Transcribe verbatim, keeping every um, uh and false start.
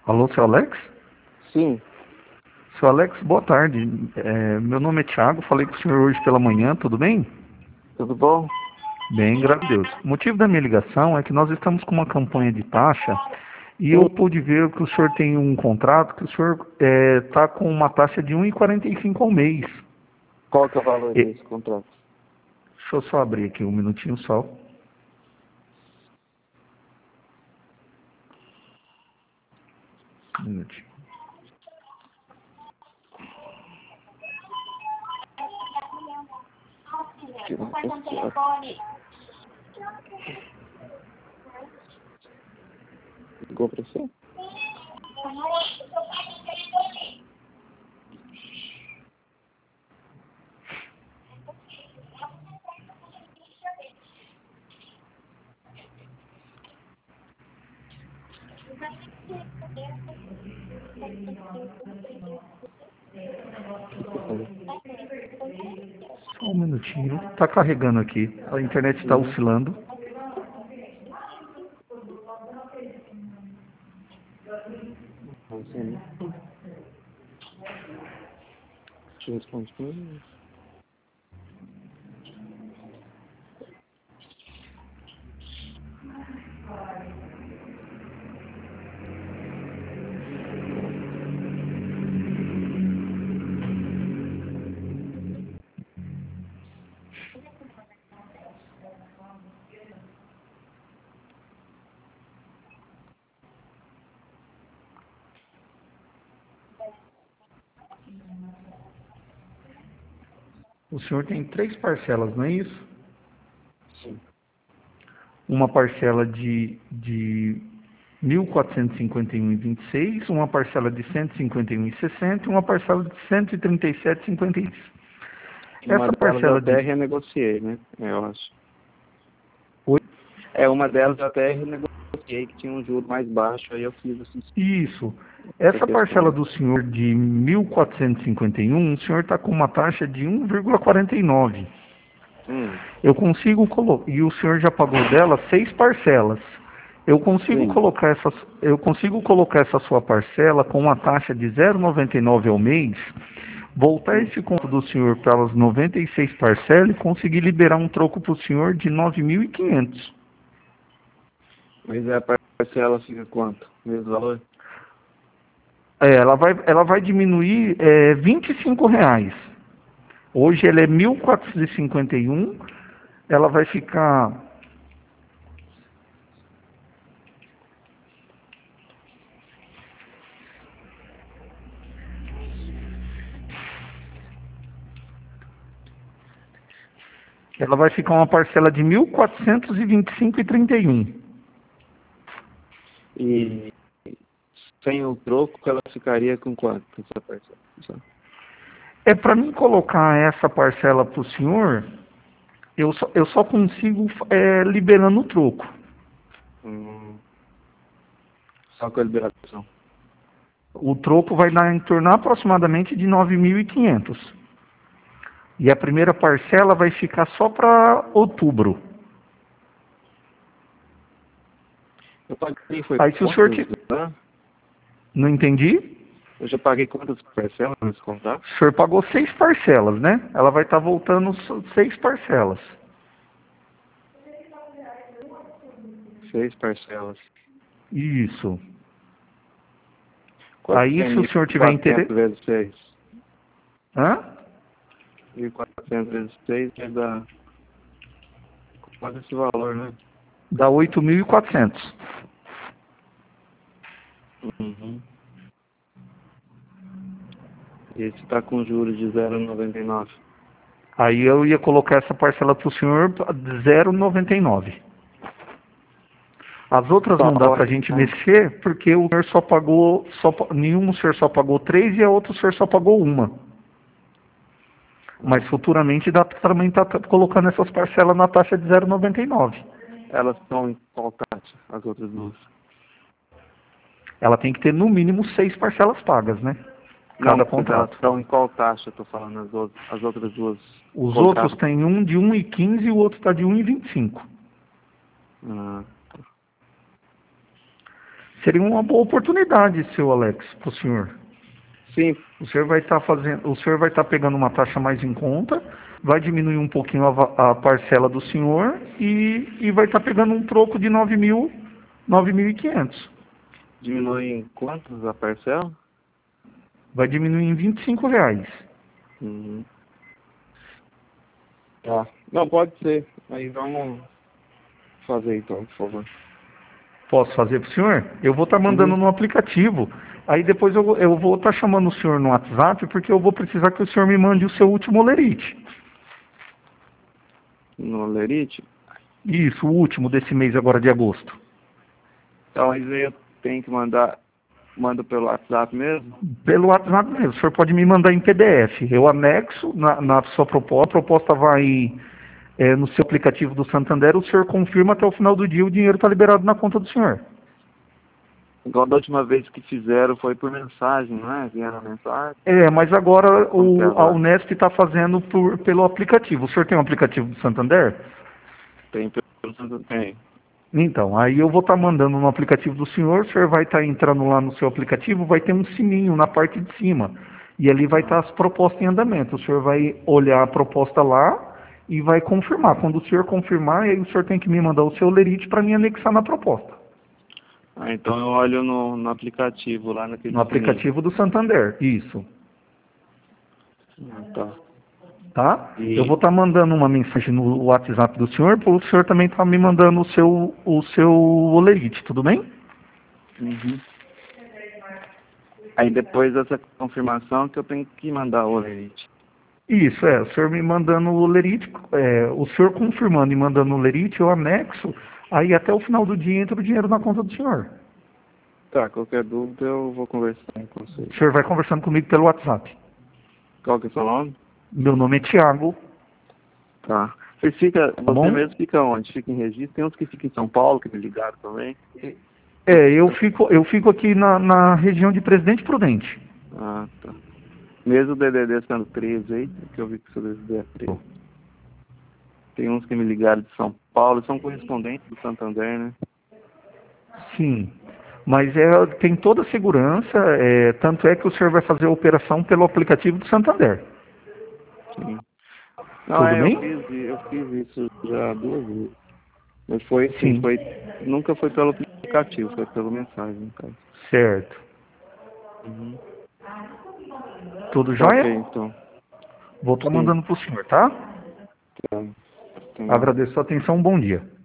Alô, seu Alex? Sim. Seu Alex, boa tarde. É, meu nome é Thiago, falei com o senhor hoje pela manhã, tudo bem? Tudo bom? Bem, graças a Deus. O motivo da minha ligação é que nós estamos com uma campanha de taxa e eu Sim. pude ver que o senhor tem um contrato que o senhor está com uma taxa de um e quarenta e cinco ao mês. Qual que é o valor E- desse contrato? Deixa eu só abrir aqui um minutinho só. Um minutinho. Tira um pouco. Ligou pra você? Só um minutinho. Está carregando aqui. A internet está Uhum. oscilando. Não sei, né? Deixa eu responder pra mim. O senhor tem três parcelas, não é isso? Sim. Uma parcela de, de mil quatrocentos e cinquenta e um vírgula vinte e seis, uma parcela de cento e cinquenta e um vírgula sessenta e uma parcela de cento e trinta e sete vírgula cinquenta e seis. Uma Essa delas eu parcela até de... renegociei, né? Eu acho. Oi? É, uma delas eu até renegociei, que tinha um juro mais baixo, aí eu fiz assim, Isso. essa Essa parcela questão. do senhor de mil quatrocentos e cinquenta e um, o senhor está com uma taxa de um vírgula quarenta e nove. Hum, Eu consigo colocar... E o senhor já pagou dela seis parcelas. Eu consigo sim. colocar essa, eu consigo colocar essa sua parcela com uma taxa de zero vírgula noventa e nove ao mês, voltar Hum. esse conto do senhor para as noventa e seis parcelas e conseguir liberar um troco para o senhor de nove mil e quinhentos. Mas a parcela fica quanto? Mesmo valor? É, ela vai, ela vai diminuir é, vinte e cinco reais. Hoje ela é mil quatrocentos e cinquenta e um, ela vai ficar... Ela vai ficar uma parcela de mil quatrocentos e vinte e cinco vírgula trinta e um. E sem o troco, ela ficaria com quanto essa parcela? Só. É para mim colocar essa parcela para o senhor, eu só, eu só consigo é, liberando o troco. Hum, só com a liberação. O troco vai dar em torno aproximadamente de nove mil e quinhentos. E a primeira parcela vai ficar só para outubro. Eu paguei foi Aí se o senhor... quantas, Te... né? Não entendi? Eu já paguei quantas parcelas nesse contrato? O senhor pagou seis parcelas, né? Ela vai estar voltando seis parcelas. Seis parcelas. Isso. Quanto que Aí é se o mil senhor e tiver quatrocentos interesse... vezes seis? Hã? mil e quatrocentos vezes seis vai dar quase esse valor, né? Dá oito mil e quatrocentos. Uhum. E esse está com juros de zero vírgula noventa e nove. Aí eu ia colocar essa parcela para o senhor de zero vírgula noventa e nove. As outras Só não dá para a essa, gente né? mexer, porque o senhor só pagou, só, nenhum o senhor só pagou três e a outra o senhor só pagou uma. Mas Ah. futuramente dá para também estar colocando essas parcelas na taxa de zero vírgula noventa e nove. Elas estão em qual taxa, as outras duas? Ela tem que ter no mínimo seis parcelas pagas, né? Não, Cada mas elas contrato. estão em qual taxa? Eu tô falando as, outras, as outras duas Os outros contratos. têm um de um e quinze e o outro está de um e vinte e cinco. Ah, Se Seria uma boa oportunidade, seu Alex, para o senhor. Sim. O senhor vai estar fazendo, o senhor vai estar pegando uma taxa mais em conta, vai diminuir um pouquinho a, va- a parcela do senhor e, e vai estar pegando um troco de nove mil, nove mil e quinhentos. Diminui em quantos a parcela? Vai diminuir em vinte e cinco reais. Uhum. Tá. Não, pode ser. Aí vamos fazer então, por favor. Posso fazer para o senhor? Eu vou estar mandando Uhum. no aplicativo. Aí depois eu, vou- eu vou estar chamando o senhor no WhatsApp, porque eu vou precisar que o senhor me mande o seu último olerite. No Lerite? Isso, o último desse mês agora de agosto. Então, mas aí eu tenho que mandar, manda pelo WhatsApp mesmo? Pelo WhatsApp mesmo. O senhor pode me mandar em P D F. Eu anexo na, na sua proposta. A proposta vai é, no seu aplicativo do Santander. O senhor confirma até o final do dia o dinheiro está liberado na conta do senhor. Igual da última vez que fizeram foi por mensagem, não é? Vieram mensagem. É, mas agora Como que é o, a agora? Unesp está fazendo por, pelo aplicativo. O senhor tem um aplicativo do Santander? Tem pelo tem. Então, aí eu vou estar mandando no aplicativo do senhor, o senhor vai estar entrando lá no seu aplicativo, vai ter um sininho na parte de cima. E ali vai estar Ah, as propostas em andamento. O senhor vai olhar a proposta lá e vai confirmar. Quando o senhor confirmar, aí o senhor tem que me mandar o seu lerite para me anexar na proposta. Ah, então eu olho no, no aplicativo lá naquele No sininho. aplicativo do Santander, isso. Ah, tá. Tá? Eu vou E estar mandando uma mensagem no WhatsApp do senhor, para o senhor também estar me mandando o seu, o seu olerite, tudo bem? uhum. Aí depois dessa confirmação que eu tenho que mandar o Lerite. Isso, é, o senhor me mandando o lerite, é, o senhor confirmando e mandando o lerite, eu anexo, aí até o final do dia entra o dinheiro na conta do senhor. Tá, qualquer dúvida eu vou conversar com O vocês. senhor vai conversando comigo pelo WhatsApp. Qual que é o seu nome? Meu nome é Tiago, Tá. Você fica, tá você bom? mesmo fica onde? Fica em Registro? Tem uns que ficam em São Paulo, que me ligaram também. É, eu fico, eu fico aqui na, na região de Presidente Prudente. Ah, tá. Mesmo o D D D sendo treze aí, que eu vi que o seu D D D é treze. Tem uns que me ligaram de São Paulo, são correspondentes do Santander, né? Sim, mas é, tem toda a segurança, é, tanto é que o senhor vai fazer a operação pelo aplicativo do Santander. Sim. Não, Tudo é, eu bem? fiz, eu fiz isso já duas vezes. Mas foi assim, Sim, foi, nunca foi pelo aplicativo, foi pela mensagem, no caso. certo. Uhum. Tudo Tá ok, jóia? então. Vou estar Sim, mandando para o senhor, tá? tá. Tá. Agradeço a atenção, bom dia.